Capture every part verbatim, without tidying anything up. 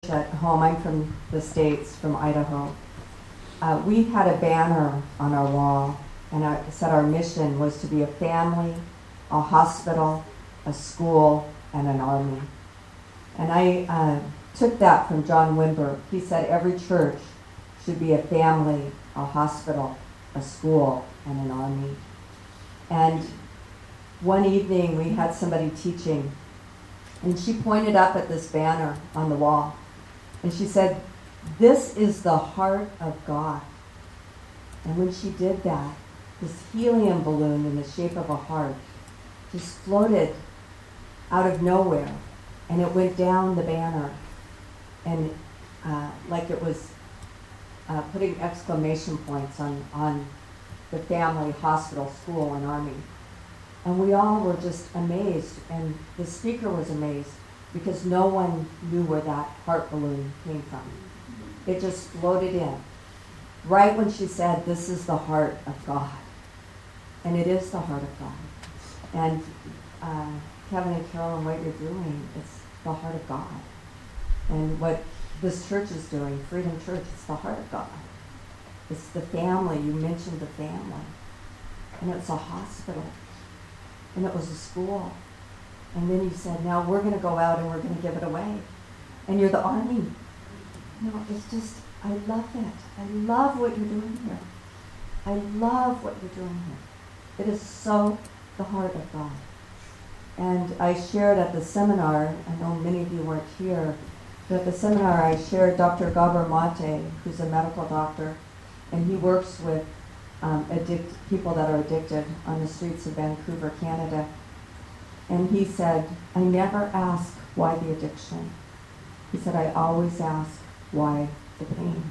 at home. I'm from the States, from Idaho. Uh, we had a banner on our wall, and it said our mission was to be a family, a hospital, a school, and an army. And I uh, took that from John Wimber. He said every church should be a family, a hospital, a school, and an army. And one evening we had somebody teaching, and she pointed up at this banner on the wall, and she said, "This is the heart of God." And when she did that, this helium balloon in the shape of a heart just floated out of nowhere, and it went down the banner, and uh, like it was uh, putting exclamation points on, on the family, hospital, school, and army. And we all were just amazed, and the speaker was amazed because no one knew where that heart balloon came from. It just floated in, right when she said, "This is the heart of God." And it is the heart of God. And uh, Kevin and Carolyn, what you're doing, it's the heart of God. And what this church is doing, Freedom Church, it's the heart of God. It's the family. You mentioned the family. And it's a hospital. And it was a school. And then you said, now we're going to go out and we're going to give it away. And you're the army. No, it's just, I love it. I love what you're doing here. I love what you're doing here. It is so the heart of God. And I shared at the seminar, I know many of you weren't here, but at the seminar I shared Doctor Gabor Mate, who's a medical doctor, and he works with um, addict, people that are addicted on the streets of Vancouver, Canada. And he said, I never ask why the addiction. He said, I always ask why the pain.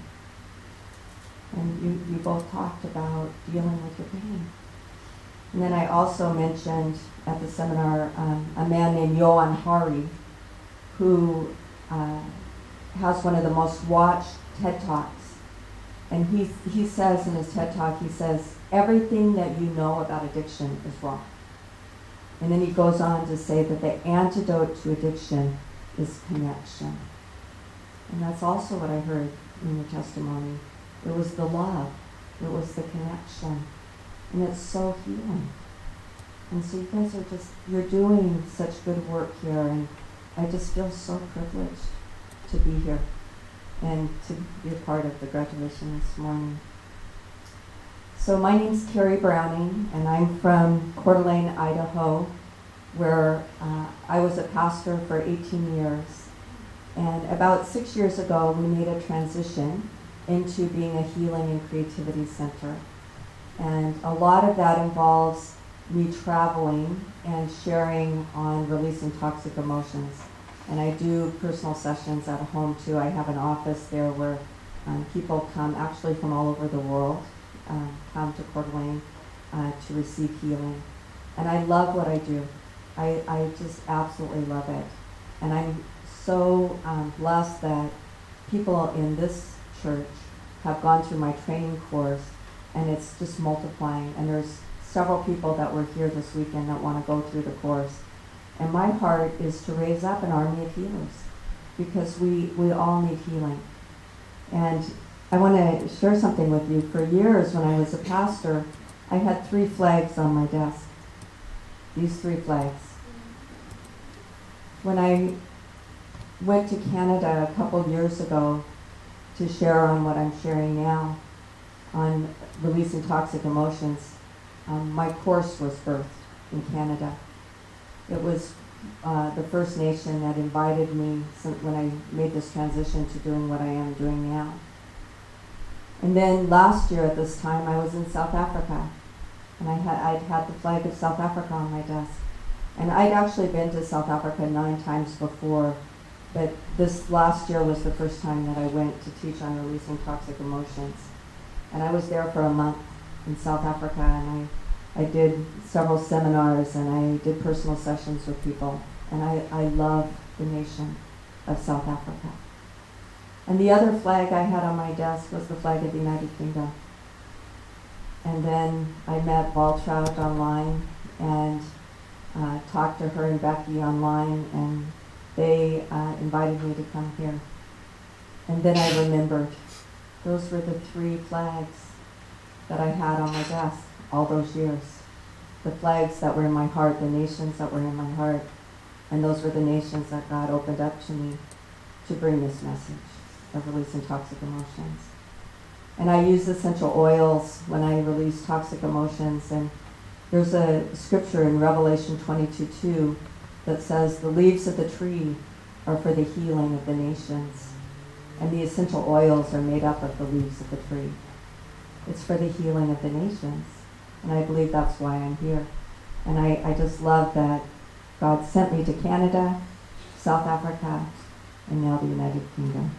And you, you both talked about dealing with your pain. And then I also mentioned at the seminar um, a man named Johan Hari, who uh, has one of the most watched TED Talks. And he, he says in his TED Talk, he says, everything that you know about addiction is wrong. And then he goes on to say that the antidote to addiction is connection. And that's also what I heard in your testimony. It was the love. It was the connection. And it's so healing. And so you guys are just, you're doing such good work here, and I just feel so privileged to be here and to be a part of the graduation this morning. So my name's Carrie Browning, and I'm from Coeur d'Alene, Idaho, where uh, I was a pastor for eighteen years. And about six years ago, we made a transition into being a healing and creativity center. And a lot of that involves me traveling and sharing on releasing toxic emotions. And I do personal sessions at home too. I have an office there where um, people come actually from all over the world, uh, come to Coeur d'Alene uh, to receive healing. And I love what I do. I, I just absolutely love it. And I'm so um, blessed that people in this church have gone through my training course, and it's just multiplying. And there's several people that were here this weekend that want to go through the course. And my heart is to raise up an army of healers, because we, we all need healing. And I want to share something with you. For years, when I was a pastor, I had three flags on my desk. These three flags. When I went to Canada a couple years ago to share on what I'm sharing now, on releasing toxic emotions, um, my course was birthed in Canada. It was uh, the First Nation that invited me when I made this transition to doing what I am doing now. And then last year at this time, I was in South Africa, and I had, I'd had the flag of South Africa on my desk. And I'd actually been to South Africa nine times before, but this last year was the first time that I went to teach on releasing toxic emotions. And I was there for a month in South Africa, and I, I did several seminars, and I did personal sessions with people. And I, I love the nation of South Africa. And the other flag I had on my desk was the flag of the United Kingdom. And then I met Valtraud online and uh, talked to her and Becky online, and they uh, invited me to come here. And then I remembered those were the three flags that I had on my desk all those years. The flags that were in my heart, the nations that were in my heart. And those were the nations that God opened up to me to bring this message of releasing toxic emotions. And I use essential oils when I release toxic emotions. And there's a scripture in Revelation twenty-two two that says, the leaves of the tree are for the healing of the nations. And the essential oils are made up of the leaves of the tree. It's for the healing of the nations. And I believe that's why I'm here. And I, I just love that God sent me to Canada, South Africa, and now the United Kingdom.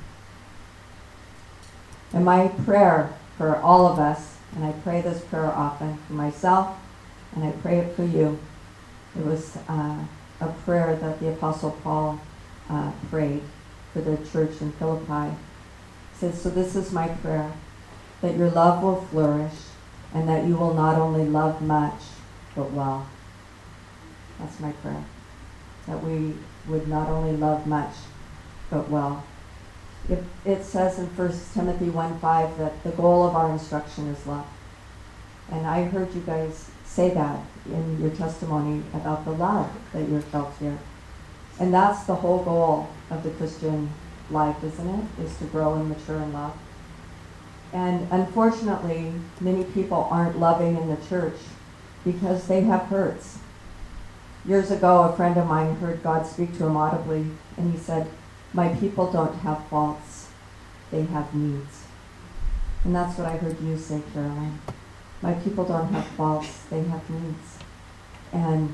And my prayer for all of us, and I pray this prayer often for myself, and I pray it for you. It was uh, a prayer that the Apostle Paul uh, prayed for the church in Philippi. He says, so this is my prayer, that your love will flourish, and that you will not only love much, but well. That's my prayer. That we would not only love much, but well. It, it says in First Timothy one five that the goal of our instruction is love. And I heard you guys say that in your testimony about the love that you felt here. And that's the whole goal of the Christian life, isn't it? Is to grow and mature in love. And unfortunately, many people aren't loving in the church because they have hurts. Years ago, a friend of mine heard God speak to him audibly, and he said, my people don't have faults, they have needs. And that's what I heard you say, Caroline. My people don't have faults, they have needs. And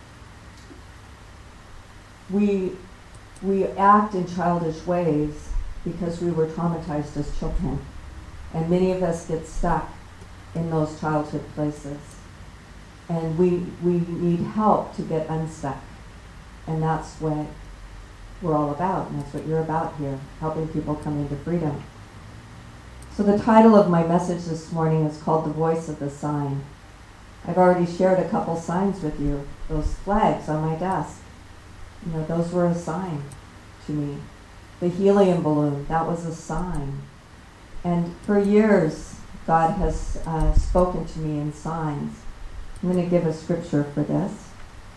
we, we act in childish ways because we were traumatized as children. And many of us get stuck in those childhood places. And we we need help to get unstuck. And that's what we're all about, and that's what you're about here, helping people come into freedom. So the title of my message this morning is called The Voice of the Sign. I've already shared a couple signs with you, those flags on my desk. You know, those were a sign to me. The helium balloon, that was a sign. And for years, God has uh, spoken to me in signs. I'm going to give a scripture for this.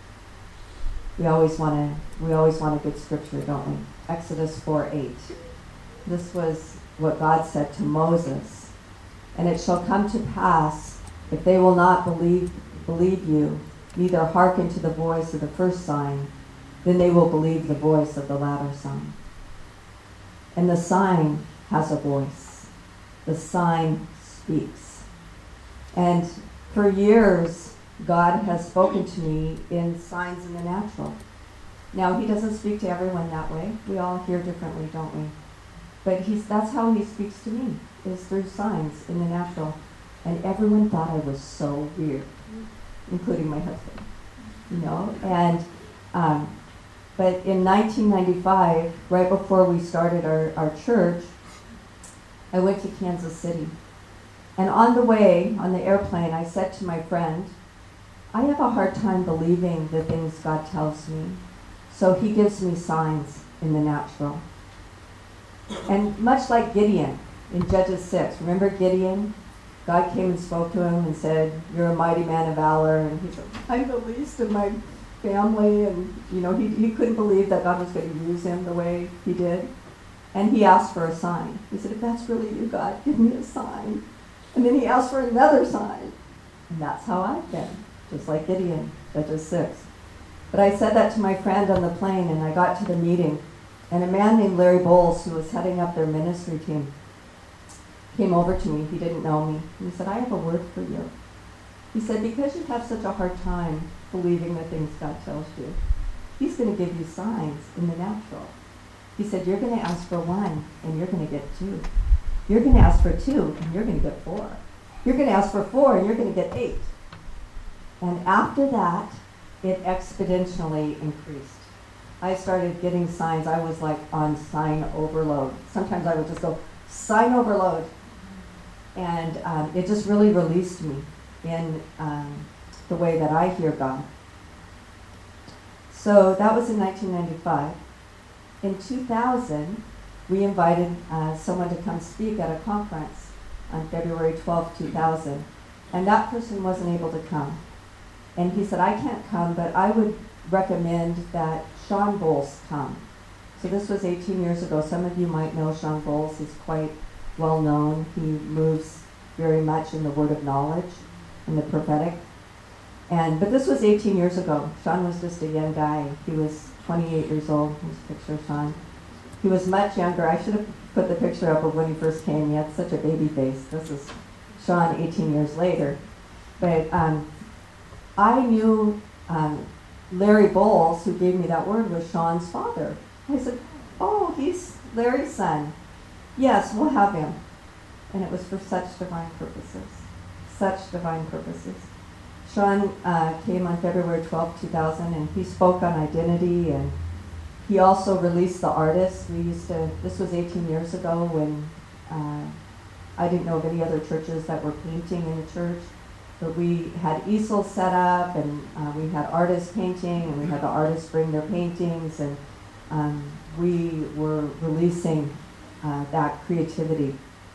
We always want to. We always want a good scripture, don't we? Exodus four eight. This was what God said to Moses. And it shall come to pass, if they will not believe believe you, neither hearken to the voice of the first sign, then they will believe the voice of the latter sign. And the sign has a voice. The sign speaks. And for years, God has spoken to me in signs in the natural. Now, he doesn't speak to everyone that way. We all hear differently, don't we? But he's, that's how he speaks to me, is through signs in the natural. And everyone thought I was so weird, including my husband, you know? And, um, but in nineteen ninety-five, right before we started our, our church, I went to Kansas City. And on the way, on the airplane, I said to my friend, I have a hard time believing the things God tells me. So he gives me signs in the natural. And much like Gideon in Judges six, remember Gideon? God came and spoke to him and said, you're a mighty man of valor. And he said, I'm the least of my family. And, you know, he, he couldn't believe that God was going to use him the way he did. And he asked for a sign. He said, if that's really you, God, give me a sign. And then he asked for another sign. And that's how I've been, just like Gideon, Judges six. But I said that to my friend on the plane, and I got to the meeting. And a man named Larry Bowles, who was heading up their ministry team, came over to me. He didn't know me. And he said, I have a word for you. He said, because you have such a hard time believing the things God tells you, he's going to give you signs in the natural. He said, you're going to ask for one, and you're going to get two. You're going to ask for two, and you're going to get four. You're going to ask for four, and you're going to get eight. And after that, it exponentially increased. I started getting signs. I was like on sign overload. Sometimes I would just go, sign overload. And um, it just really released me in um, the way that I hear God. So that was in nineteen ninety-five. In two thousand, we invited uh, someone to come speak at a conference on February twelfth, two thousand. And that person wasn't able to come. And he said, I can't come, but I would recommend that Sean Bowles come. So this was eighteen years ago. Some of you might know Sean Bowles. He's quite well known. He moves very much in the word of knowledge, in the prophetic. And but this was eighteen years ago. Sean was just a young guy. He was twenty-eight years old. Here's a picture of Sean. He was much younger. I should have put the picture up of when he first came. He had such a baby face. This is Sean eighteen years later. But um, I knew um, Larry Bowles, who gave me that word, was Sean's father. I said, oh, he's Larry's son. Yes, we'll have him. And it was for such divine purposes. Such divine purposes. Sean uh, came on February twelfth, two thousand, and he spoke on identity, and he also released The Artist. We used to, this was eighteen years ago when uh, I didn't know of any other churches that were painting in the church, but we had easels set up, and uh, we had artists painting, and we had the artists bring their paintings, and um, we were releasing uh, that creativity.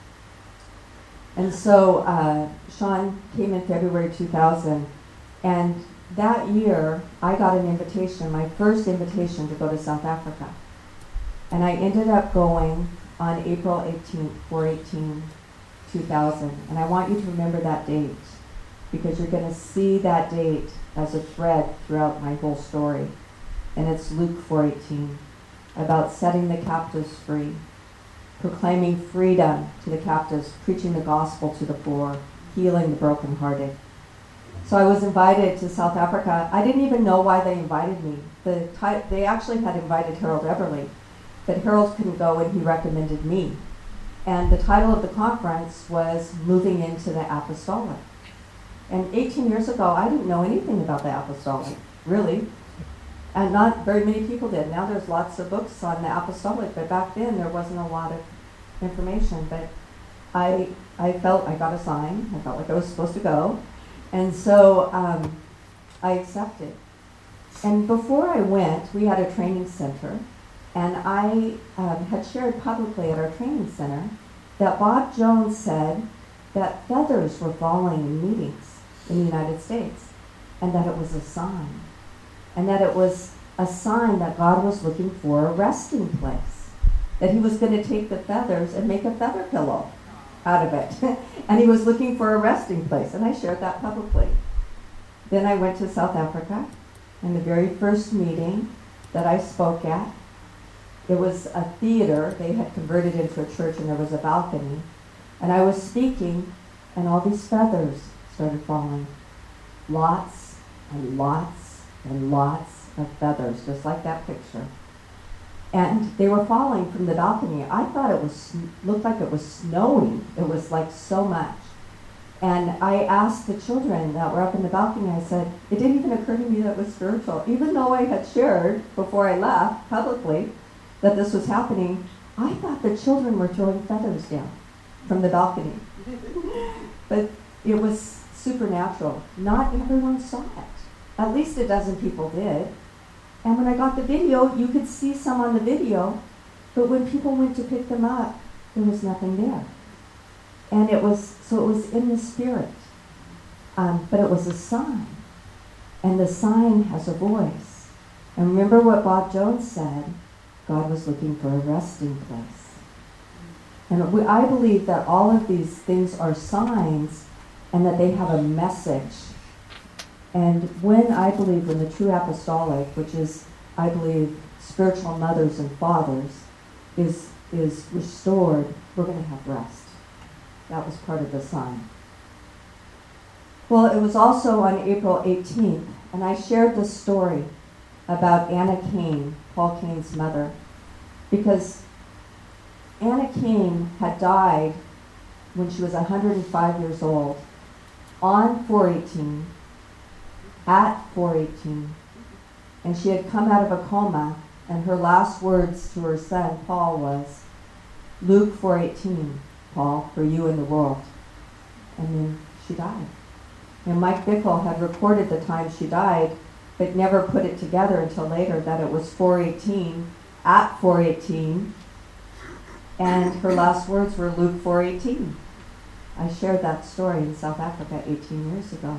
And so uh, Sean came in February two thousand, and that year I got an invitation, my first invitation to go to South Africa. And I ended up going on April eighteenth, four eighteen, two thousand. And I want you to remember that date, because you're going to see that date as a thread throughout my whole story. And it's Luke four eighteen, about setting the captives free, proclaiming freedom to the captives, preaching the gospel to the poor, healing the brokenhearted. So I was invited to South Africa. I didn't even know why they invited me. The ty- they actually had invited Harold Everly, but Harold couldn't go, and he recommended me. And the title of the conference was Moving into the Apostolic. And eighteen years ago, I didn't know anything about the apostolic, really. And not very many people did. Now there's lots of books on the apostolic, but back then there wasn't a lot of information. But I I felt, I got a sign, I felt like I was supposed to go. And so um, I accepted. And before I went, we had a training center, and I um, had shared publicly at our training center that Bob Jones said that feathers were falling in meetings in the United States, and that it was a sign. And that it was a sign that God was looking for a resting place. That he was going to take the feathers and make a feather pillow out of it. And he was looking for a resting place. And I shared that publicly. Then I went to South Africa. And the very first meeting that I spoke at, it was a theater. They had converted into a church, and there was a balcony. And I was speaking, and all these feathers started falling. Lots and lots and lots of feathers, just like that picture. And they were falling from the balcony. I thought it was looked like it was snowing. It was like so much. And I asked the children that were up in the balcony, I said, it didn't even occur to me that it was spiritual. Even though I had shared before I left publicly that this was happening, I thought the children were throwing feathers down from the balcony. But it was supernatural. Not everyone saw it. At least a dozen people did. And when I got the video, you could see some on the video, but when people went to pick them up, there was nothing there. And it was, so it was in the spirit. Um, but it was a sign. And the sign has a voice. And remember what Bob Jones said, God was looking for a resting place. And we, I believe that all of these things are signs, and that they have a message. And when I believe when the true apostolic, which is, I believe, spiritual mothers and fathers, is is restored, we're going to have rest. That was part of the sign. Well, it was also on April eighteenth, and I shared this story about Anna Kane, Paul Kane's mother, because Anna Kane had died when she was one hundred five years old on four eighteen, at four eighteen, and she had come out of a coma, and her last words to her son, Paul, was, Luke four eighteen, Paul, for you and the world. And then she died. And Mike Bickle had recorded the time she died, but never put it together until later that it was four eighteen, at four eighteen, And her last words were Luke four eighteen. I shared that story in South Africa eighteen years ago.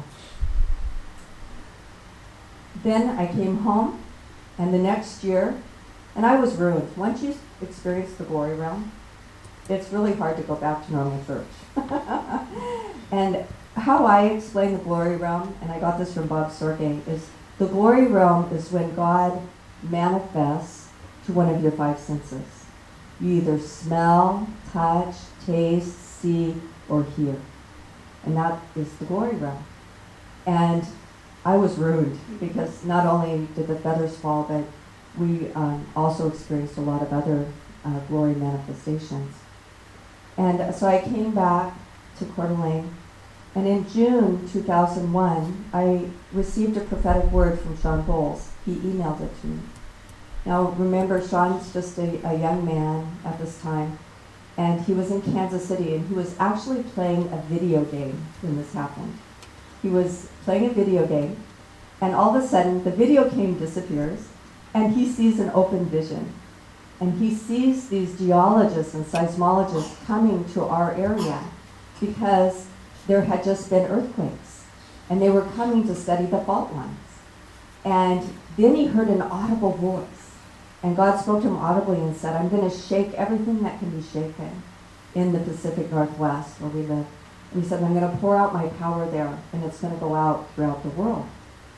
Then I came home, and the next year, and I was ruined. Once you experience the glory realm, it's really hard to go back to normal church. And how I explain the glory realm, and I got this from Bob Sorge, is the glory realm is when God manifests to one of your five senses. You either smell, touch, taste, see, or hear. And that is the glory realm. And I was ruined because not only did the feathers fall, but we um, also experienced a lot of other uh, glory manifestations. And so I came back to Coeur d'Alene, and in June two thousand one, I received a prophetic word from Sean Bowles. He emailed it to me. Now remember, Sean's just a, a young man at this time, and he was in Kansas City, and he was actually playing a video game when this happened. He was playing a video game, and all of a sudden, the video game disappears, and he sees an open vision. And he sees these geologists and seismologists coming to our area because there had just been earthquakes, and they were coming to study the fault lines. And then he heard an audible voice, and God spoke to him audibly and said, I'm going to shake everything that can be shaken in the Pacific Northwest where we live. And he said, I'm going to pour out my power there, and it's going to go out throughout the world.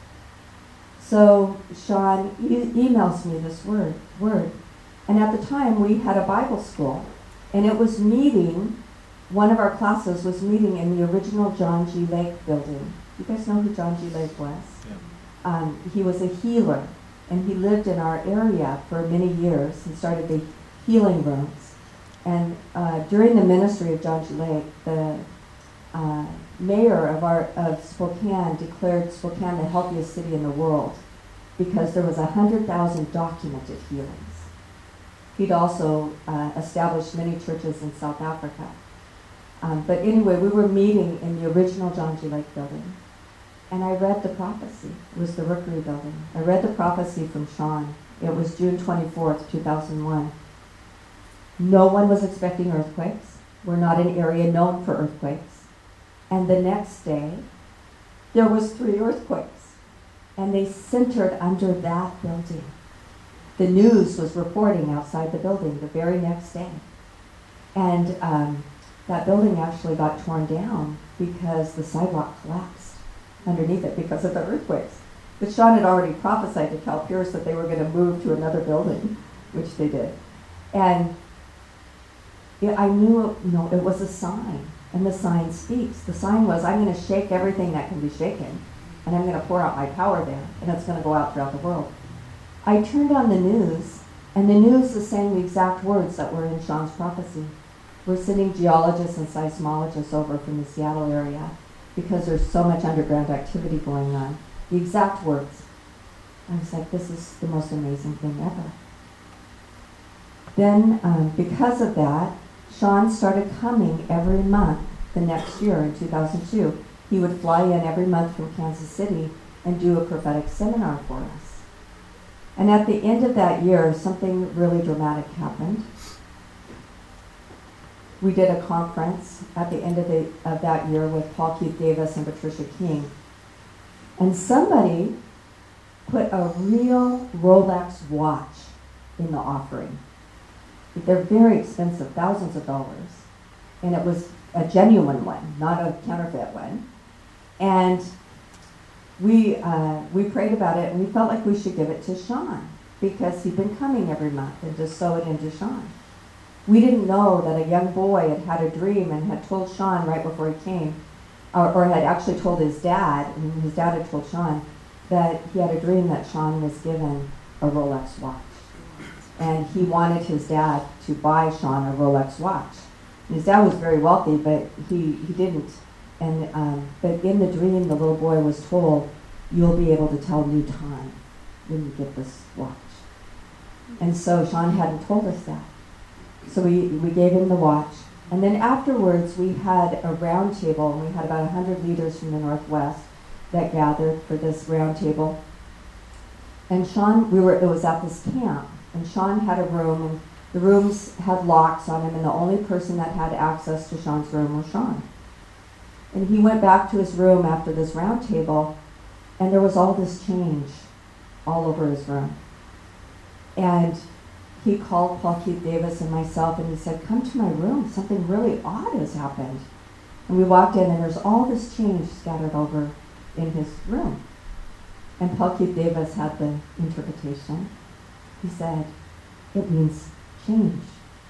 So Sean e- emails me this word, word. And at the time, we had a Bible school, and it was meeting, one of our classes was meeting in the original John G. Lake building. You guys know who John G. Lake was? Yeah. Um, he was a healer, and he lived in our area for many years and started the healing rooms. And uh, during the ministry of John G. Lake, the uh, mayor of, our, of Spokane declared Spokane the healthiest city in the world because there was one hundred thousand documented healings. He'd also uh, established many churches in South Africa. Um, but anyway, we were meeting in the original John G. Lake building. And I read the prophecy. It was the Rookery building. I read the prophecy from Sean. It was June twenty-fourth, two thousand one. No one was expecting earthquakes. We're not an area known for earthquakes. And the next day, there was three earthquakes. And they centered under that building. The news was reporting outside the building the very next day. And um, that building actually got torn down because the sidewalk collapsed underneath it because of the earthquakes. But Sean had already prophesied to Cal Pierce that they were going to move to another building, which they did. And it, I knew, it, no, it was a sign, and the sign speaks. The sign was, I'm going to shake everything that can be shaken, and I'm going to pour out my power there, and it's going to go out throughout the world. I turned on the news, and the news is saying the exact words that were in Sean's prophecy. We're sending geologists and seismologists over from the Seattle area because there's so much underground activity going on. The exact words. I was like, this is the most amazing thing ever. Then, um, because of that, Sean started coming every month the next year in two thousand two. He would fly in every month from Kansas City and do a prophetic seminar for us. And at the end of that year, something really dramatic happened. We did a conference at the end of, the, of that year with Paul Keith Davis and Patricia King. And somebody put a real Rolex watch in the offering. They're very expensive, thousands of dollars. And it was a genuine one, not a counterfeit one. And we uh, we prayed about it, and we felt like we should give it to Sean because he'd been coming every month and just sow it into Sean. We didn't know that a young boy had had a dream and had told Sean right before he came, or, or had actually told his dad, and his dad had told Sean, that he had a dream that Sean was given a Rolex watch. And he wanted his dad to buy Sean a Rolex watch. And his dad was very wealthy, but he, he didn't. And um, but in the dream, the little boy was told, you'll be able to tell new time when you get this watch. And so Sean hadn't told us that. So we, we gave him the watch. And then afterwards, we had a round table, and we had about one hundred leaders from the Northwest that gathered for this round table. And Sean, we were, it was at this camp, and Sean had a room, and The rooms had locks on them, and the only person that had access to Sean's room was Sean. And he went back to his room after this round table, and there was all this change all over his room. And he called Paul Keith Davis and myself, and he said, "Come to my room. Something really odd has happened." And we walked in, and there's all this change scattered over in his room. And Paul Keith Davis had the interpretation. He said, "It means change."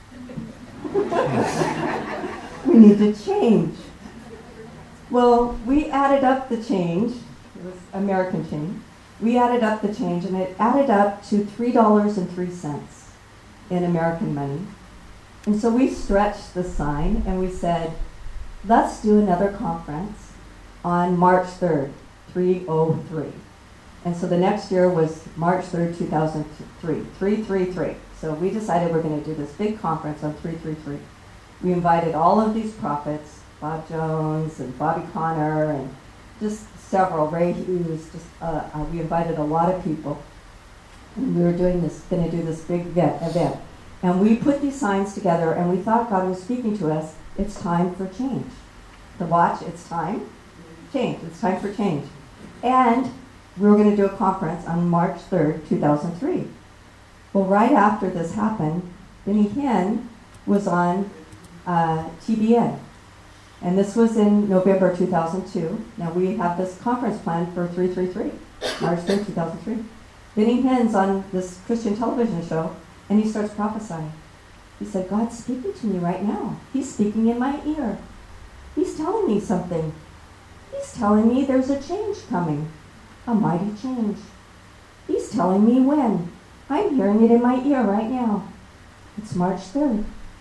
We need to change. Well, we added up the change. It was American change. We added up the change, and it added up to three dollars and three cents in American money. And so we stretched the sign, and we said, let's do another conference on March third, three oh three. And so the next year was March third, two thousand three, three three three. So we decided we're going to do this big conference on three three three. We invited all of these prophets, Bob Jones and Bobby Conner, and just several, Ray Hughes, just uh, uh, we invited a lot of people. And we were doing this, going to do this big event, event. And we put these signs together, and we thought God was speaking to us. It's time for change. To watch, it's time. Change, it's time for change. And we were going to do a conference on March third, two thousand three. Well, right after this happened, Benny Hinn was on uh, T B N. And this was in November two thousand two. Now we have this conference planned for three three three, March third, two thousand three. Benny Hinn's on this Christian television show, and he starts prophesying. He said, "God's speaking to me right now. He's speaking in my ear. He's telling me something. He's telling me there's a change coming, a mighty change. He's telling me when. I'm hearing it in my ear right now. It's March third.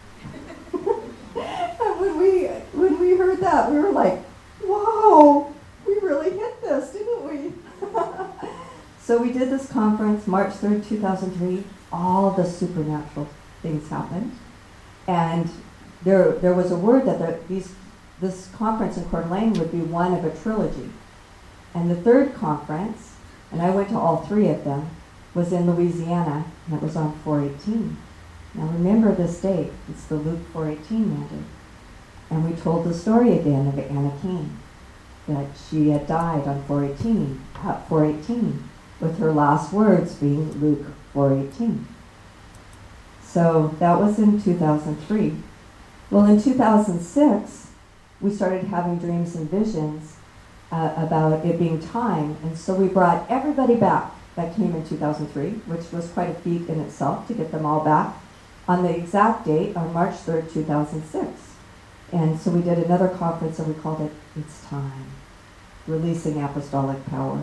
And when we when we heard that, we were like, "Whoa, we really hit this, didn't we?" So we did this conference, March third, two thousand three. All the supernatural things happened, and there there was a word that the, these this conference in Coeur d'Alene would be one of a trilogy. And the third conference, and I went to all three of them, was in Louisiana, and it was on four eighteen. Now remember this date, it's the Luke four eighteen mandate. And we told the story again of Anna Cain, that she had died on four eighteen, four eighteen, with her last words being Luke four eighteen. So that was in two thousand three. Well, in two thousand six, we started having dreams and visions uh, about it being time, and so we brought everybody back that came in two thousand three, which was quite a feat in itself to get them all back, on the exact date, on March third, two thousand six. And so we did another conference, and we called it It's Time, Releasing Apostolic Power.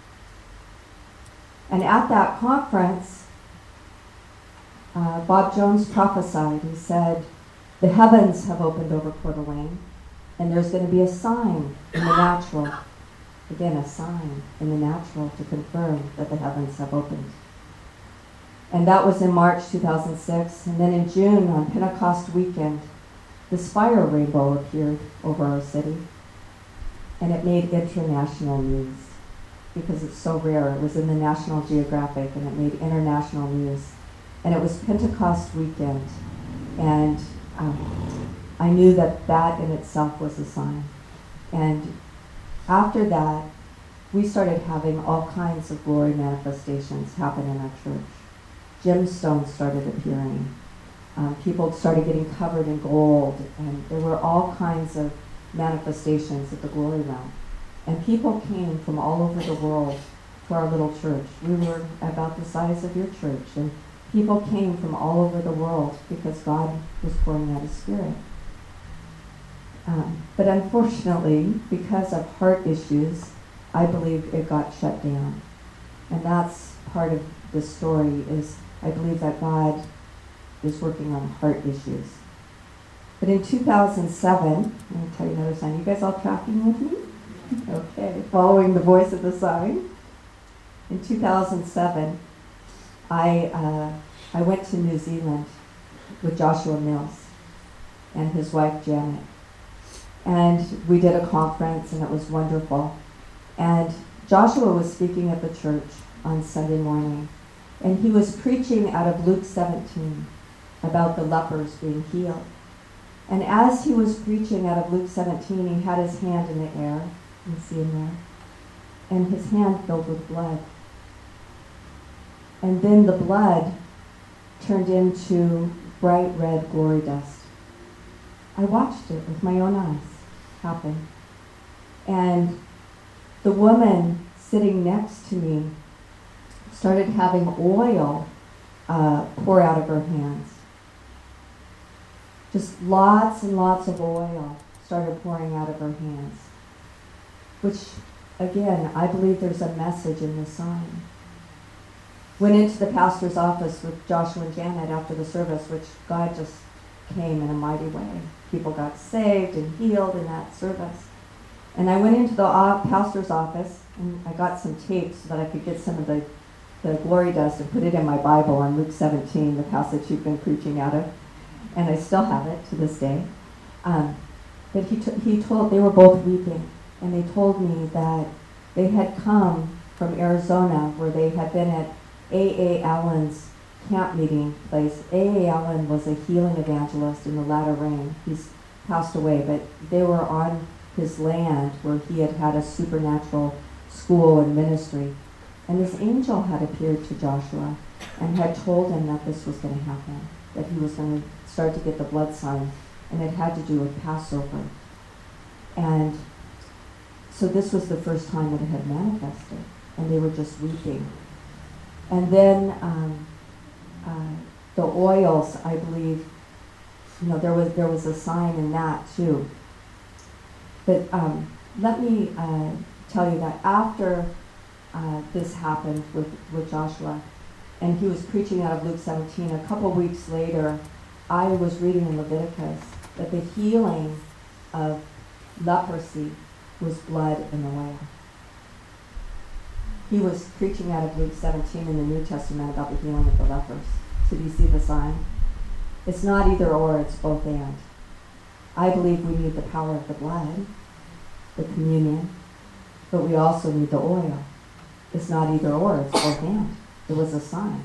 And at that conference, uh, Bob Jones prophesied. He said, the heavens have opened over Coeur d'Alene, and there's going to be a sign in the natural. Again, a sign in the natural to confirm that the heavens have opened. And that was in March two thousand six. And then in June, on Pentecost weekend, this fire rainbow appeared over our city. And it made international news because it's so rare. It was in the National Geographic, and it made international news. And it was Pentecost weekend. And um, I knew that that in itself was a sign. And after that, we started having all kinds of glory manifestations happen in our church. Gemstones started appearing. Um, people started getting covered in gold, and there were all kinds of manifestations at the glory realm. And people came from all over the world to our little church. We were about the size of your church, and people came from all over the world because God was pouring out His Spirit. Um, but unfortunately, because of heart issues, I believe it got shut down. And that's part of the story, is I believe that God is working on heart issues. But in two thousand seven, I'm going to tell you another sign. You guys all tracking with me? Okay, following the voice of the sign. In two thousand seven, I uh, I went to New Zealand with Joshua Mills and his wife Janet. And we did a conference, and it was wonderful. And Joshua was speaking at the church on Sunday morning, and he was preaching out of Luke seventeen about the lepers being healed. And as he was preaching out of Luke seventeen, he had his hand in the air. You see him there? And his hand filled with blood. And then the blood turned into bright red glory dust. I watched it with my own eyes happen. And the woman sitting next to me started having oil uh, pour out of her hands. Just lots and lots of oil started pouring out of her hands. Which, again, I believe there's a message in the sign. Went into the pastor's office with Joshua and Janet after the service, which God just came in a mighty way. People got saved and healed in that service. And I went into the uh, pastor's office, and I got some tapes so that I could get some of the, the glory dust and put it in my Bible on Luke seventeen, the passage you've been preaching out of. And I still have it to this day. Um, but he, t- he told, they were both weeping, and they told me that they had come from Arizona, where they had been at A A. Allen's camp meeting place. A A. Allen was a healing evangelist in the latter rain. He's passed away, but they were on his land where he had had a supernatural school and ministry. And this angel had appeared to Joshua and had told him that this was going to happen, that he was going to start to get the blood sign, and it had to do with Passover. And so this was the first time that it had manifested, and they were just weeping. And then um, uh, the oils, I believe, you know, there was there was a sign in that too. But um, let me uh, tell you that after uh, this happened with, with Joshua, and he was preaching out of Luke seventeen, a couple weeks later, I was reading in Leviticus that the healing of leprosy was blood in the lamb. He was preaching out of Luke seventeen in the New Testament about the healing of the lepers. So do you see the sign? It's not either or, it's both and. I believe we need the power of the blood, the communion, but we also need the oil. It's not either or, it's both and. It was a sign.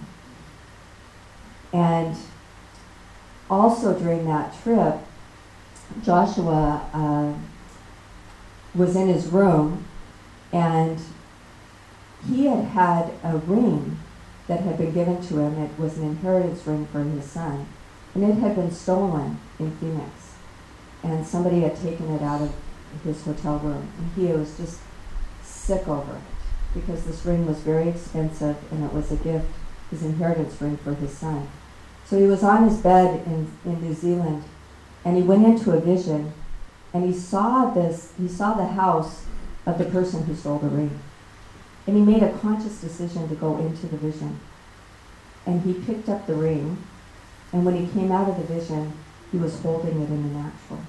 And also during that trip, Joshua uh, was in his room, and he had had a ring that had been given to him. It was an inheritance ring for his son, and it had been stolen in Phoenix. And somebody had taken it out of his hotel room, and he was just sick over it because this ring was very expensive, and it was a gift, his inheritance ring for his son. So he was on his bed in, in New Zealand, and he went into a vision, and he saw this, he saw the house of the person who stole the ring. And he made a conscious decision to go into the vision. And he picked up the ring, and when he came out of the vision, he was holding it in the natural.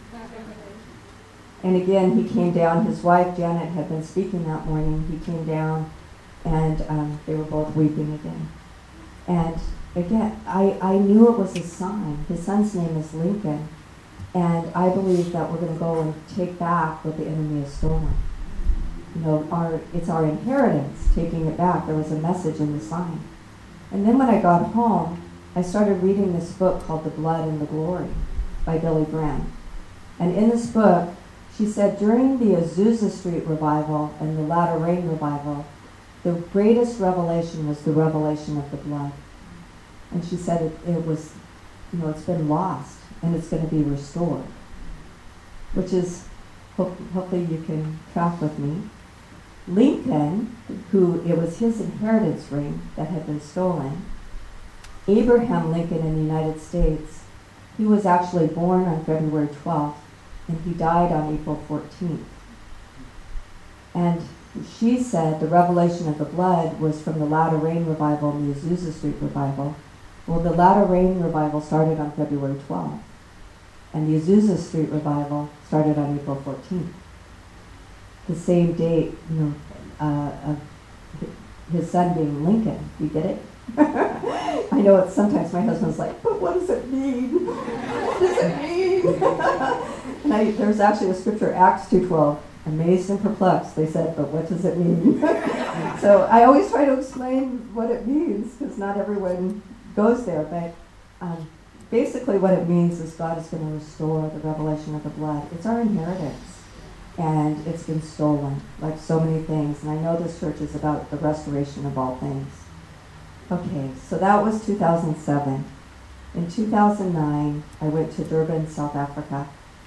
And again, he came down. His wife, Janet, had been speaking that morning. He came down, and um, they were both weeping again. And again, I, I knew it was a sign. His son's name is Lincoln. And I believe that we're going to go and take back what the enemy has stolen. You know, our, it's our inheritance, taking it back. There was a message in the sign. And then when I got home, I started reading this book called The Blood and the Glory by Billy Graham. And in this book, she said during the Azusa Street revival and the Latter Rain revival, the greatest revelation was the revelation of the blood. And she said it, it was, you know, it's been lost and it's going to be restored. Which is, hope, hopefully you can track with me. Lincoln, who, it was his inheritance ring that had been stolen. Abraham Lincoln in the United States, he was actually born on February twelfth, and he died on April fourteenth. And she said the revelation of the blood was from the Latter Rain revival and the Azusa Street revival. Well, the Latter Rain revival started on February twelfth, and the Azusa Street revival started on April fourteenth. The same date, you know, uh, of his son being Lincoln. You get it? I know it's sometimes my husband's like, but what does it mean? What does it mean? And I, there's actually a scripture, Acts two twelve, amazed and perplexed. They said, but what does it mean? So I always try to explain what it means, because not everyone goes there. But um, basically what it means is God is going to restore the revelation of the blood. It's our inheritance, and it's been stolen, like so many things. And I know this church is about the restoration of all things. Okay, so that was two thousand seven. In two thousand nine, I went to Durban, South Africa.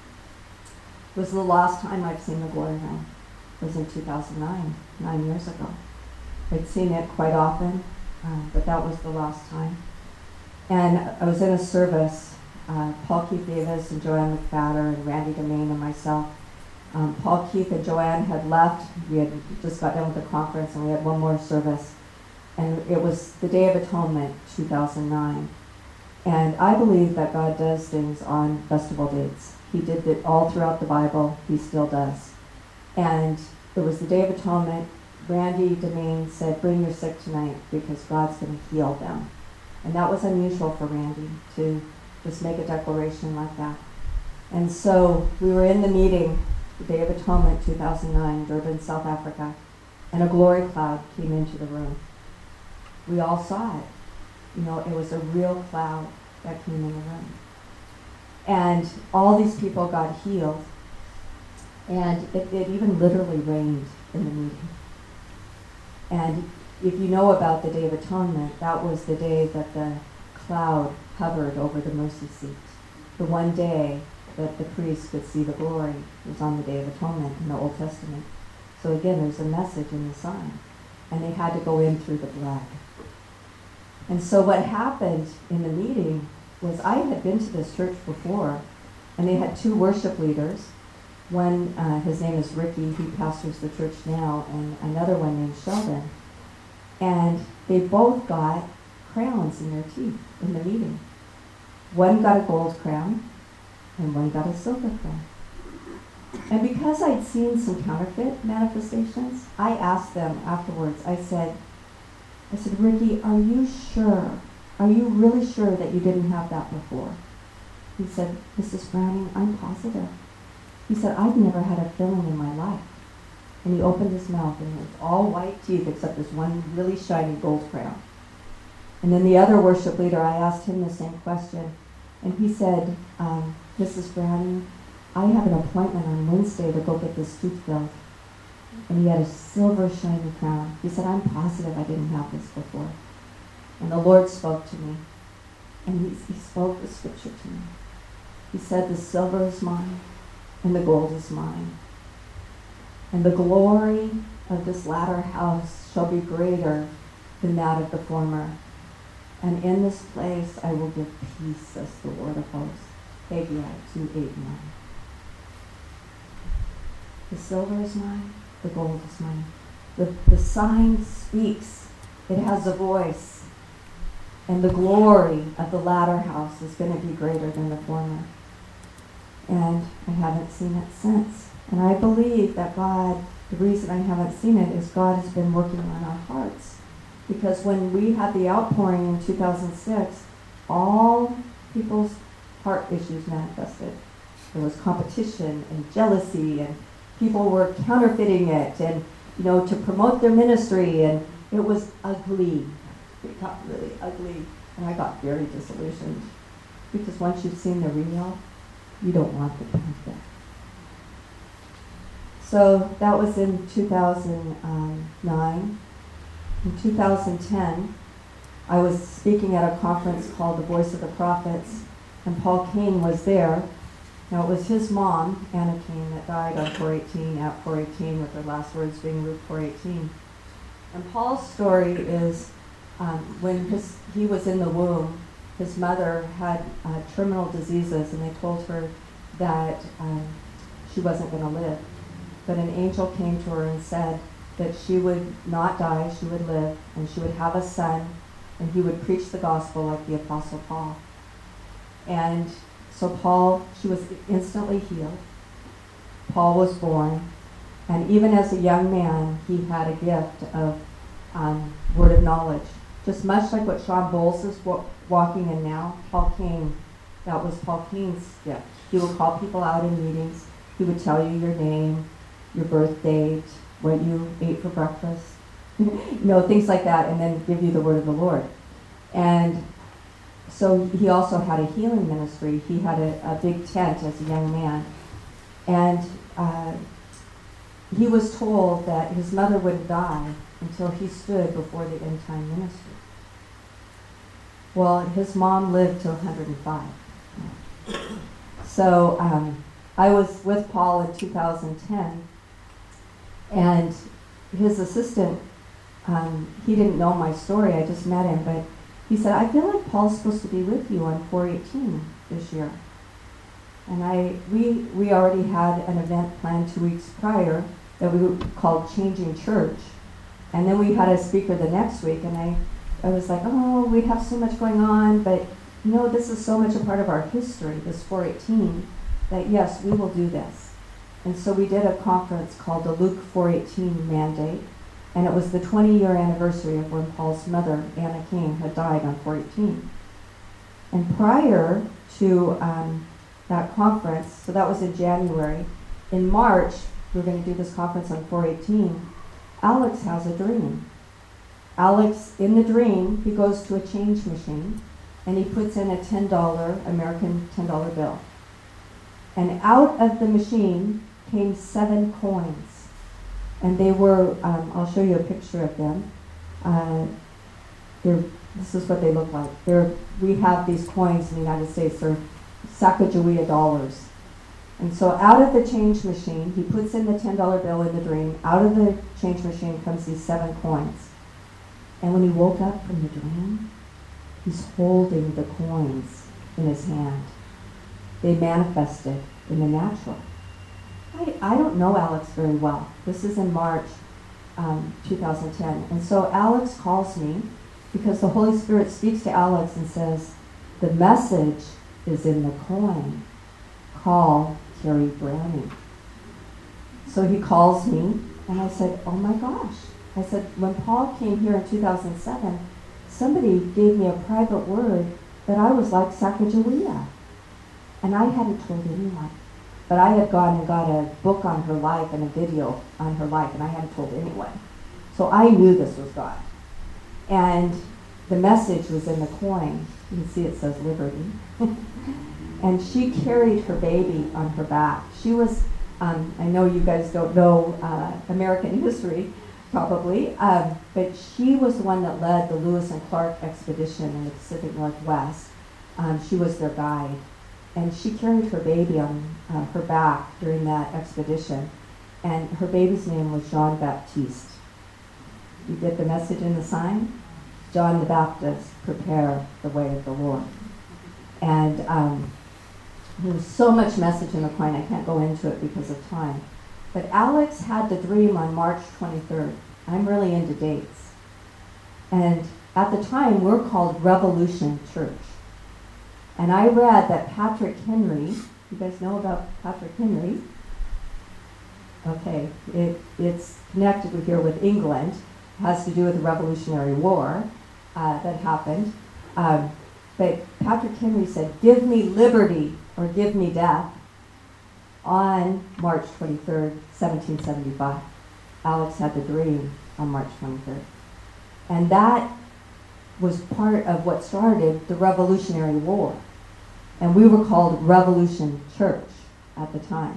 It was the last time I've seen the glory realm. It was in two thousand nine, nine years ago. I'd seen it quite often, uh, but that was the last time. And I was in a service, uh, Paul Keith Davis and Joanne McFadder and Randy Demain and myself. Um, Paul Keith and Joanne had left. We had just got done with the conference, and we had one more service. And it was the Day of Atonement, two thousand nine. And I believe that God does things on festival dates. He did it all throughout the Bible. He still does. And it was the Day of Atonement. Randy Demain said, bring your sick tonight because God's going to heal them. And that was unusual for Randy to just make a declaration like that. And so we were in the meeting, the Day of Atonement, two thousand nine, Durban, South Africa, and a glory cloud came into the room. We all saw it. You know, it was a real cloud that came in the room. And all these people got healed. And it, it even literally rained in the meeting. And if you know about the Day of Atonement, that was the day that the cloud hovered over the mercy seat. The one day that the priest could see the glory was on the Day of Atonement in the Old Testament. So again, there's a message in the sign. And they had to go in through the blood. And so what happened in the meeting was I had been to this church before, and they had two worship leaders. One, uh, his name is Ricky, he pastors the church now, and another one named Sheldon. And they both got crowns in their teeth in the meeting. One got a gold crown, and one got a silver crown. And because I'd seen some counterfeit manifestations, I asked them afterwards, I said, I said, Ricky, are you sure? Are you really sure that you didn't have that before? He said, Missus Browning, I'm positive. He said, I've never had a filling in my life. And he opened his mouth, and it was all white teeth except this one really shiny gold crown. And then the other worship leader, I asked him the same question. And he said, um, Missus Browning, I have an appointment on Wednesday to go get this tooth filled. And he had a silver shiny crown. He said, I'm positive I didn't have this before. And the Lord spoke to me. And he, he spoke the scripture to me. He said, the silver is mine, and the gold is mine. And the glory of this latter house shall be greater than that of the former. And in this place I will give peace, says the Lord of hosts. Haggai two eight nine. The silver is mine, the gold is mine. The, the sign speaks. It has a voice. And the glory of the latter house is going to be greater than the former. And I haven't seen it since. And I believe that God, the reason I haven't seen it is God has been working on our hearts. Because when we had the outpouring in two thousand six, all people's heart issues manifested. There was competition and jealousy, and people were counterfeiting it, and you know, to promote their ministry, and it was ugly. It got really ugly, and I got very disillusioned. Because once you've seen the real, you don't want the counterfeit. So that was in two thousand nine. In two thousand ten, I was speaking at a conference called The Voice of the Prophets, and Paul Cain was there. Now, it was his mom, Anna Cain, that died on four eighteen, at four eighteen, with her last words being Luke four eighteen. And Paul's story is um, when his, he was in the womb, his mother had uh, terminal diseases, and they told her that um, she wasn't going to live. But an angel came to her and said that she would not die, she would live, and she would have a son, and he would preach the gospel like the Apostle Paul. And so Paul, she was instantly healed. Paul was born, and even as a young man, he had a gift of um, word of knowledge. Just much like what Sean Bowles is wa- walking in now, Paul Cain, that was Paul Cain's gift. He would call people out in meetings. He would tell you your name, your birth date, what you ate for breakfast, you know, things like that, and then give you the word of the Lord. And so he also had a healing ministry. He had a, a big tent as a young man. And uh, he was told that his mother wouldn't die until he stood before the end time ministry. Well, his mom lived to one hundred five. So um, I was with Paul in two thousand ten, and his assistant, um, he didn't know my story, I just met him, but he said, I feel like Paul's supposed to be with you on four eighteen this year. And I, we, we already had an event planned two weeks prior that we called Changing Church. And then we had a speaker the next week, and I, I was like, oh, we have so much going on, but you know, this is so much a part of our history, this four eighteen, that yes, we will do this. And so we did a conference called the Luke four eighteen Mandate, and it was the twenty-year anniversary of when Paul's mother, Anna King, had died on four eighteen. And prior to um, that conference, so that was in January, in March, we were going to do this conference on four eighteen, Alex has a dream. Alex, in the dream, he goes to a change machine, and he puts in a ten dollar American ten dollar bill. And out of the machine came seven coins. And they were, um, I'll show you a picture of them. Uh, they're, this is what they look like. They're, we have these coins in the United States. They're Sacagawea dollars. And so out of the change machine, he puts in the ten dollar bill in the dream. Out of the change machine comes these seven coins. And when he woke up from the dream, he's holding the coins in his hand. They manifested in the natural. I, I don't know Alex very well. This is in March um, two thousand ten. And so Alex calls me because the Holy Spirit speaks to Alex and says, the message is in the coin. Call Carrie Browning. So he calls me, and I said, oh my gosh. I said, when Paul came here in two thousand seven, somebody gave me a private word that I was like Sacagawea. And I hadn't told anyone. But I had gone and got a book on her life and a video on her life, and I hadn't told anyone. So I knew this was God. And the message was in the coin. You can see it says Liberty. And she carried her baby on her back. She was, um, I know you guys don't know uh, American history, probably, um, but she was the one that led the Lewis and Clark expedition in the Pacific Northwest. Um, she was their guide. And she carried her baby on uh, her back during that expedition. And her baby's name was John Baptiste. You get the message in the sign? John the Baptist, prepare the way of the Lord. And um, there was so much message in the coin, I can't go into it because of time. But Alex had the dream on March twenty-third. I'm really into dates. And at the time, we're called Revolution Church. And I read that Patrick Henry, you guys know about Patrick Henry? Okay, it, it's connected with here with England. It has to do with the Revolutionary War uh, that happened. Um, but Patrick Henry said, give me liberty or give me death on March twenty-third, seventeen seventy-five. Alex had the dream on March twenty-third. And that was part of what started the Revolutionary War. And we were called Revolution Church at the time,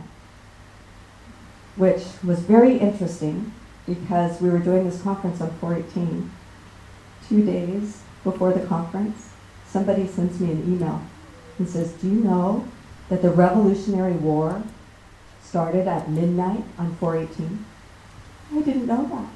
which was very interesting because we were doing this conference on four eighteen. Two days before the conference, somebody sends me an email and says, do you know that the Revolutionary War started at midnight on four eighteen? I didn't know that.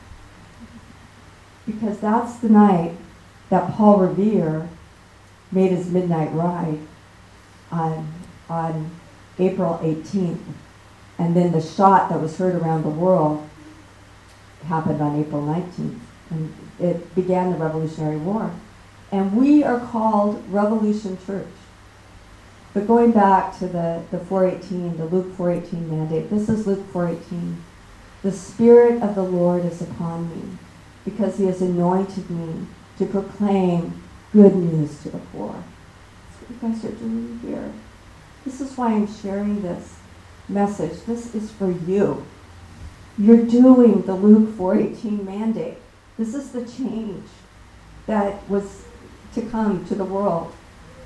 Because that's the night that Paul Revere made his midnight ride on, on April eighteenth. And then the shot that was heard around the world happened on April nineteenth. And it began the Revolutionary War. And we are called Revolution Church. But going back to the, the four eighteen, the Luke four eighteen mandate, this is Luke four eighteen. The Spirit of the Lord is upon me, because he has anointed me to proclaim good news to the poor. That's what you guys are doing here. This is why I'm sharing this message. This is for you. You're doing the Luke four eighteen mandate. This is the change that was to come to the world.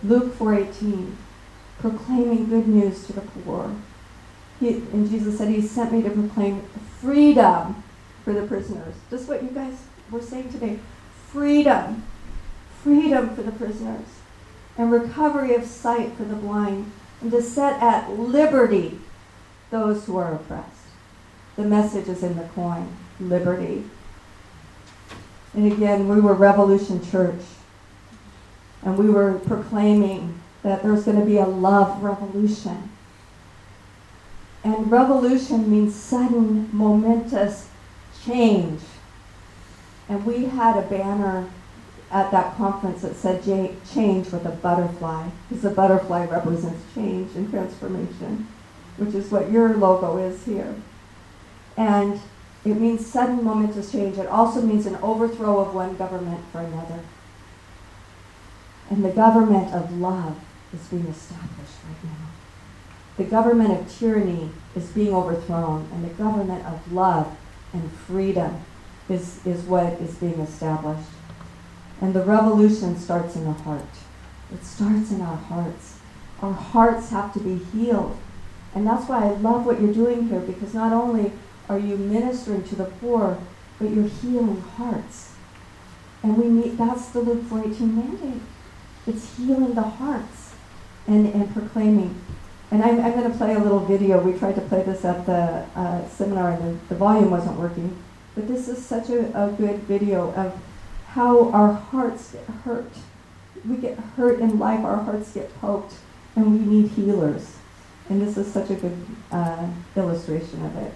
Luke four eighteen, proclaiming good news to the poor. He, and Jesus said, he sent me to proclaim freedom for the prisoners. Just what you guys were saying today. Freedom. Freedom for the prisoners. And recovery of sight for the blind. And to set at liberty those who are oppressed. The message is in the coin. Liberty. And again, we were Revolution Church. And we were proclaiming that there's going to be a love revolution. And revolution means sudden, momentous change. And we had a banner at that conference that said change with a butterfly, because the butterfly represents change and transformation, which is what your logo is here. And it means sudden, momentous change. It also means an overthrow of one government for another. And the government of love is being established right now. The government of tyranny is being overthrown, and the government of love and freedom is, is what is being established. And the revolution starts in the heart. It starts in our hearts. Our hearts have to be healed. And that's why I love what you're doing here, because not only are you ministering to the poor, but you're healing hearts. And we need, that's the Luke four eighteen mandate. It's healing the hearts and, and proclaiming. And I'm, I'm going to play a little video. We tried to play this at the uh, seminar, and the, the volume wasn't working. But this is such a, a good video of how our hearts get hurt. We get hurt in life. Our hearts get poked, and we need healers. And this is such a good uh, illustration of it.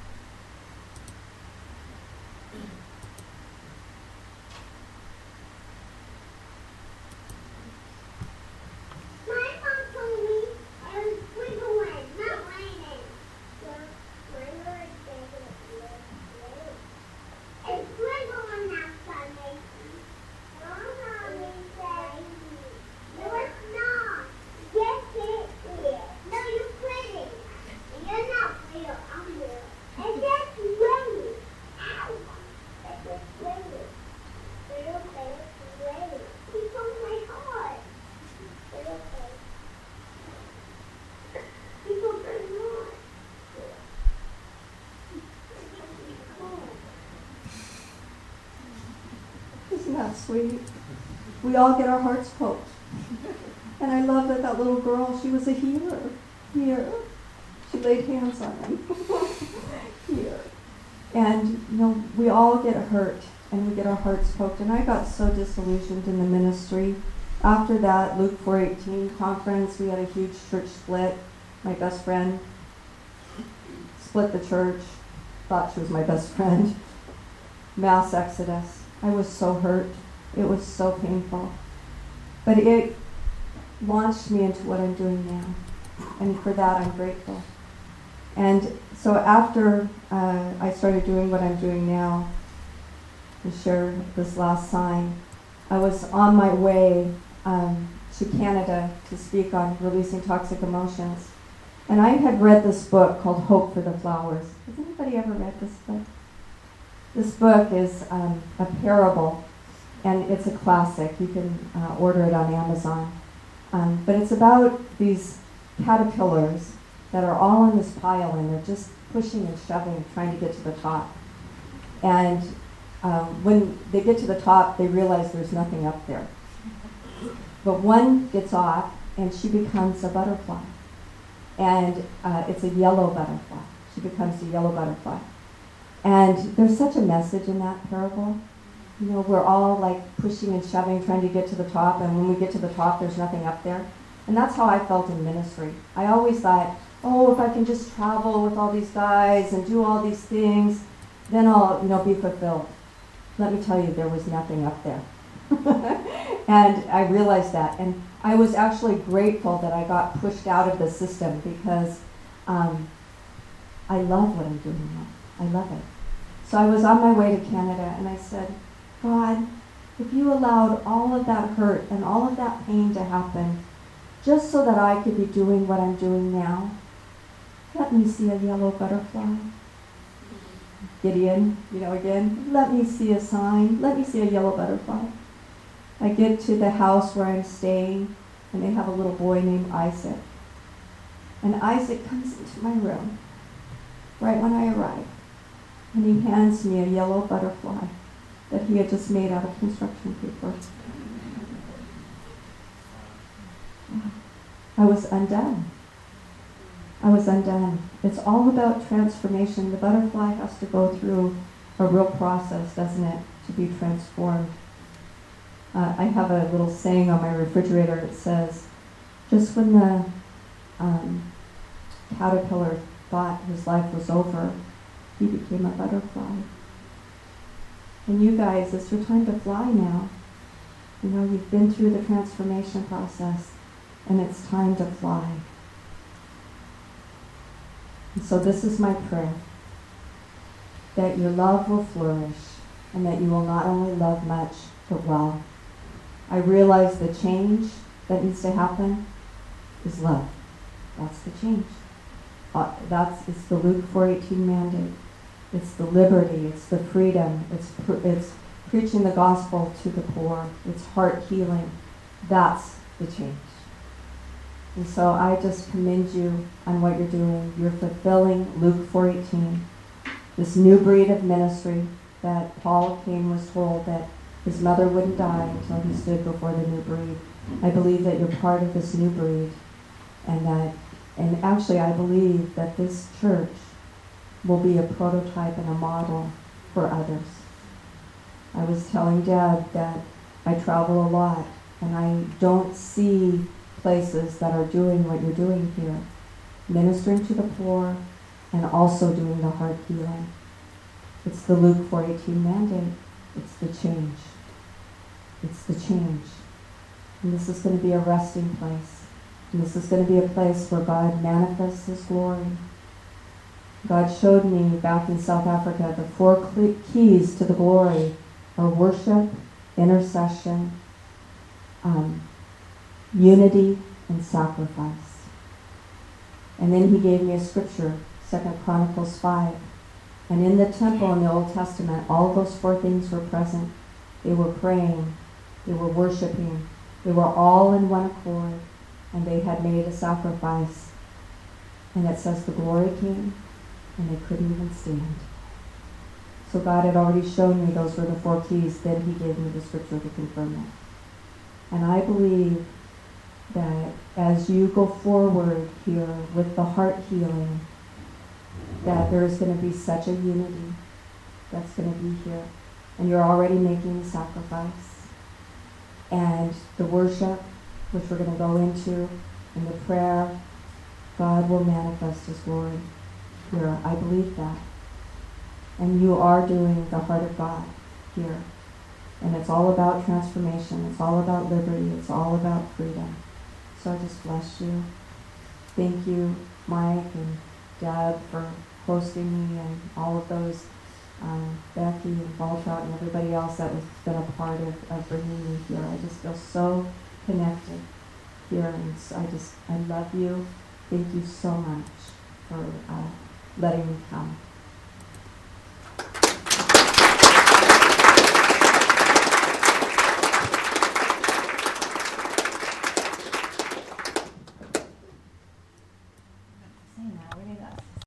Sweet. We all get our hearts poked. And I love that that little girl, she was a healer. Here. She laid hands on him. Here. And, you know, we all get hurt and we get our hearts poked. And I got so disillusioned in the ministry. After that Luke four eighteen conference, we had a huge church split. My best friend split the church. Thought she was my best friend. Mass exodus. I was so hurt. It was so painful. But it launched me into what I'm doing now. And for that, I'm grateful. And so after uh, I started doing what I'm doing now, to share this last sign, I was on my way um, to Canada to speak on releasing toxic emotions. And I had read this book called Hope for the Flowers. Has anybody ever read this book? This book is um, a parable, and it's a classic. You can uh, order it on Amazon. Um, but it's about these caterpillars that are all in this pile, and they're just pushing and shoving, trying to get to the top. And um, when they get to the top, they realize there's nothing up there. But one gets off, and she becomes a butterfly. And uh, it's a yellow butterfly. She becomes a yellow butterfly. And there's such a message in that parable. You know, we're all like pushing and shoving, trying to get to the top, and when we get to the top, there's nothing up there. And that's how I felt in ministry. I always thought, oh, if I can just travel with all these guys and do all these things, then I'll, you know, be fulfilled. Let me tell you, there was nothing up there. And I realized that. And I was actually grateful that I got pushed out of the system, because um, I love what I'm doing now. I love it. So I was on my way to Canada, and I said, God, if you allowed all of that hurt and all of that pain to happen just so that I could be doing what I'm doing now, let me see a yellow butterfly. Gideon, you know, again, let me see a sign. Let me see a yellow butterfly. I get to the house where I'm staying, and they have a little boy named Isaac. And Isaac comes into my room right when I arrive, and he hands me a yellow butterfly that he had just made out of construction paper. I was undone. I was undone. It's all about transformation. The butterfly has to go through a real process, doesn't it, to be transformed. Uh, I have a little saying on my refrigerator. It says, just when the um, caterpillar thought his life was over, he became a butterfly. And you guys, it's your time to fly now. You know, you've been through the transformation process, and it's time to fly. And so this is my prayer, that your love will flourish, and that you will not only love much, but well. I realize the change that needs to happen is love. That's the change. Uh, that's it's the Luke four eighteen mandate. It's the liberty. It's the freedom. It's pr- it's preaching the gospel to the poor. It's heart healing. That's the change. And so I just commend you on what you're doing. You're fulfilling Luke four eighteen, this new breed of ministry that Paul Cain was told that his mother wouldn't die until he stood before the new breed. I believe that you're part of this new breed, and that, and actually I believe that this church will be a prototype and a model for others. I was telling Deb that I travel a lot, and I don't see places that are doing what you're doing here, ministering to the poor and also doing the heart healing. It's the Luke four eighteen mandate. It's the change. It's the change. And this is going to be a resting place. And this is going to be a place where God manifests His glory. God showed me back in South Africa the four keys to the glory are worship, intercession, um, unity, and sacrifice. And then He gave me a scripture, Second Chronicles five. And in the temple in the Old Testament, all those four things were present. They were praying, they were worshiping, they were all in one accord, and they had made a sacrifice. And it says the glory came, and they couldn't even stand. So God had already shown me those were the four keys. Then He gave me the scripture to confirm it. And I believe that as you go forward here with the heart healing, that there is going to be such a unity that's going to be here. And you're already making the sacrifice. And the worship, which we're going to go into, and the prayer, God will manifest His glory here. I believe that. And you are doing the heart of God here. And it's all about transformation. It's all about liberty. It's all about freedom. So I just bless you. Thank you, Mike and Deb, for hosting me, and all of those, um, Becky and Baltrout and everybody else that has been a part of, of bringing me here. I just feel so connected here, and so I just, I love you. Thank you so much for uh, letting me come.